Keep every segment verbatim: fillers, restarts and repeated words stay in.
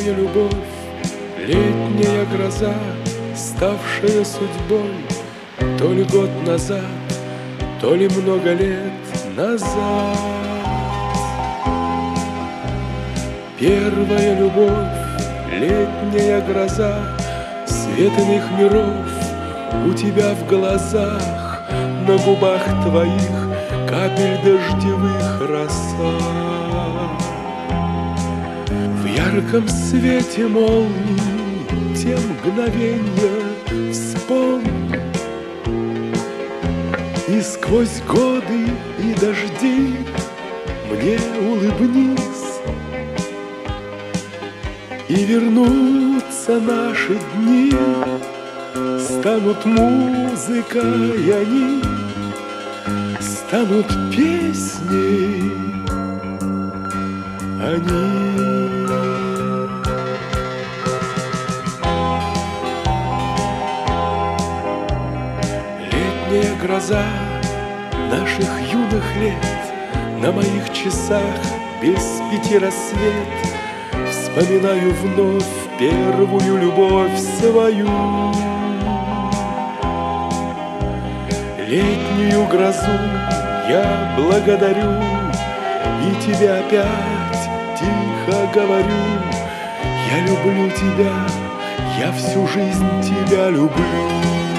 Первая любовь, летняя гроза, ставшая судьбой то ли год назад, то ли много лет назад. Первая любовь, летняя гроза, свет иных миров у тебя в глазах, на губах твоих капель дождевых роса. В ярком свете молний те мгновенья вспомни, и сквозь годы и дожди мне улыбнись, и вернутся наши дни, станут музыкой они, станут песней они. Летняя гроза наших юных лет, на моих часах без пяти рассвет. Вспоминаю вновь первую любовь свою. Летнюю грозу я благодарю, и тебе опять тихо говорю: я люблю тебя, я всю жизнь тебя люблю.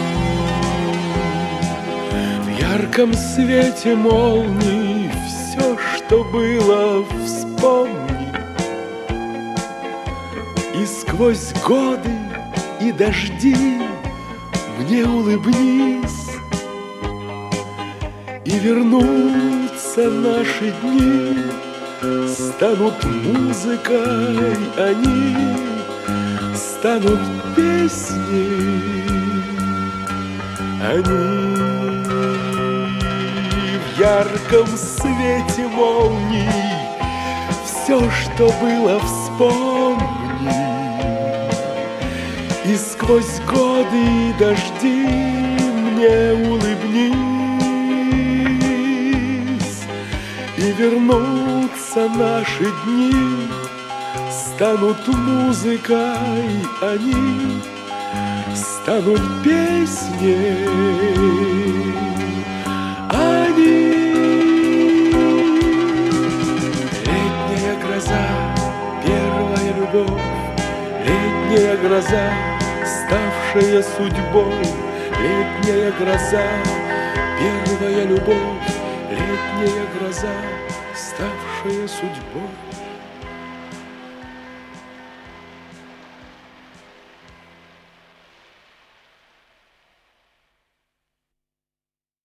В ярком свете молний все, что было, вспомни, и сквозь годы и дожди мне улыбнись, и вернутся наши дни, станут музыкой они, станут песней они. В ярком свете молний все, что было, вспомни, и сквозь годы и дожди мне улыбнись, и вернутся наши дни, станут музыкой они, станут песней они. Летняя гроза, первая любовь, летняя гроза, ставшая судьбой, летняя гроза, первая любовь, летняя гроза, ставшая судьбой.